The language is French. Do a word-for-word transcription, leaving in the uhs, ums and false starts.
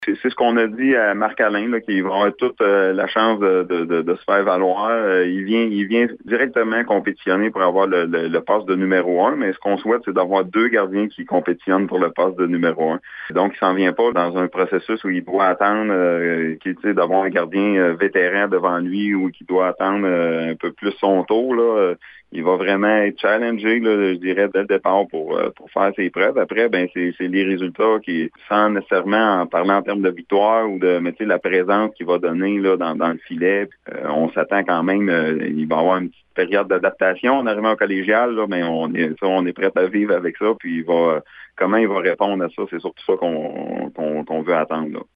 C'est c'est ce qu'on a dit à Marc-Alain, là, qu'il va avoir toute euh, la chance de, de, de, de se faire valoir. Euh, il vient il vient directement compétitionner pour avoir le, le, le poste de numéro un, mais ce qu'on souhaite, c'est d'avoir deux gardiens qui compétitionnent pour le poste de numéro un. Donc, il s'en vient pas dans un processus où il doit attendre euh, qu'il, tu sais, d'avoir un gardien euh, vétéran devant lui ou qui doit attendre euh, un peu plus son tour, là. Il va vraiment être challengé, là, je dirais, dès le départ pour, pour faire ses preuves. Après, ben c'est, c'est les résultats qui, sans nécessairement en parlant en termes de victoire ou de mais, la présence qu'il va donner là, dans, dans le filet, euh, on s'attend quand même, euh, il va y avoir une petite période d'adaptation en arrivant au collégial, là, mais on est ça, on est prêt à vivre avec ça, puis il va comment il va répondre à ça, c'est surtout ça qu'on, qu'on, qu'on veut attendre, là.